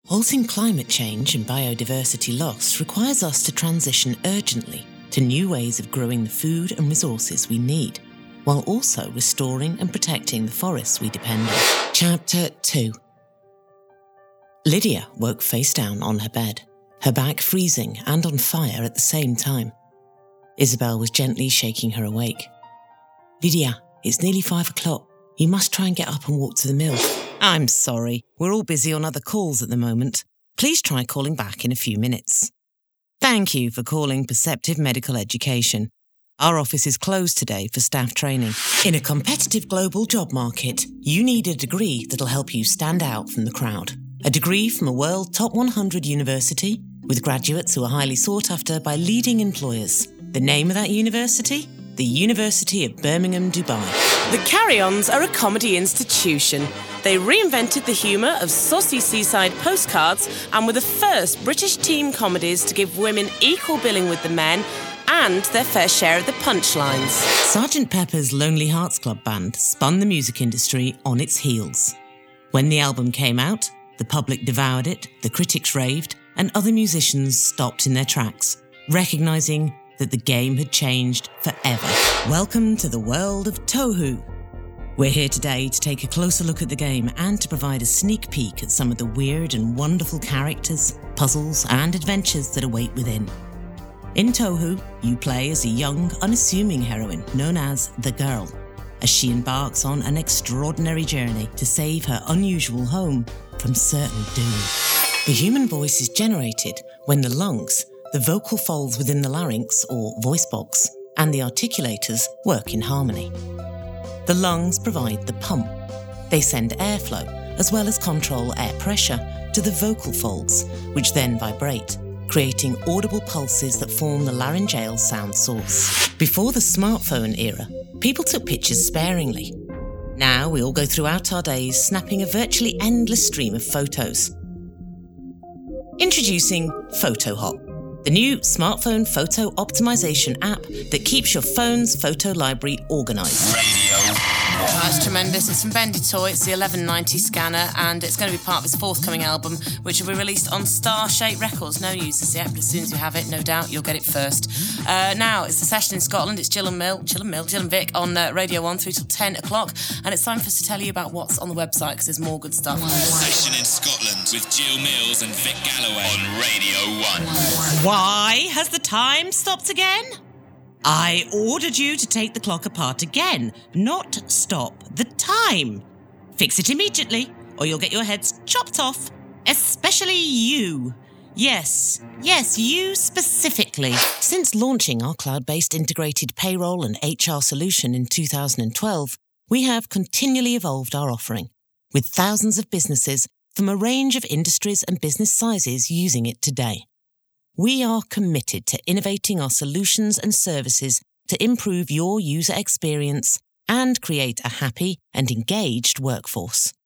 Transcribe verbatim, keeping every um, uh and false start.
Halting climate change and biodiversity loss requires us to transition urgently to new ways of growing the food and resources we need, while also restoring and protecting the forests we depend on. Chapter two. Lydia woke face down on her bed, her back freezing and on fire at the same time. Isabel was gently shaking her awake. "Lydia, it's nearly five o'clock. You must try and get up and walk to the mill." "I'm sorry, we're all busy on other calls at the moment. Please try calling back in a few minutes." Thank you for calling Perceptive Medical Education. Our office is closed today for staff training. In a competitive global job market, you need a degree that'll help you stand out from the crowd. A degree from a world top one hundred university with graduates who are highly sought after by leading employers. The name of that university? The University of Birmingham, Dubai. The Carry-Ons are a comedy institution. They reinvented the humour of saucy seaside postcards and were the first British teen comedies to give women equal billing with the men and their fair share of the punchlines. Sergeant Pepper's Lonely Hearts Club Band spun the music industry on its heels. When the album came out, the public devoured it, the critics raved, and other musicians stopped in their tracks, recognising that the game had changed forever. Welcome to the world of Tohu. We're here today to take a closer look at the game and to provide a sneak peek at some of the weird and wonderful characters, puzzles and adventures that await within. In Tohu, you play as a young, unassuming heroine known as the Girl, as she embarks on an extraordinary journey to save her unusual home from certain doom. The human voice is generated when the lungs, the vocal folds within the larynx or voice box, and the articulators work in harmony. The lungs provide the pump. They send airflow, as well as control air pressure, to the vocal folds, which then vibrate, creating audible pulses that form the laryngeal sound source. Before the smartphone era, people took pictures sparingly. Now we all go throughout our days snapping a virtually endless stream of photos. Introducing PhotoHop, the new smartphone photo optimization app that keeps your phone's photo library organised. Oh, that's tremendous. It's from Benditoy. It's the eleven ninety scanner, and it's going to be part of his forthcoming album, which will be released on Star Shape Records. No users yet, but as soon as you have it, no doubt you'll get it first. Uh, now, it's the session in Scotland. It's Jill and Mill, Jill and Mill, Jill and Vic on uh, Radio one through till ten o'clock, and it's time for us to tell you about what's on the website, because there's more good stuff. Session in Scotland with Jill Mills and Vic Galloway on Radio one. Why has the time stopped again? I ordered you to take the clock apart again, not stop the time. Fix it immediately, or you'll get your heads chopped off. Especially you. Yes, yes, you specifically. Since launching our cloud-based integrated payroll and H R solution in two thousand twelve, we have continually evolved our offering, with thousands of businesses from a range of industries and business sizes using it today. We are committed to innovating our solutions and services to improve your user experience and create a happy and engaged workforce.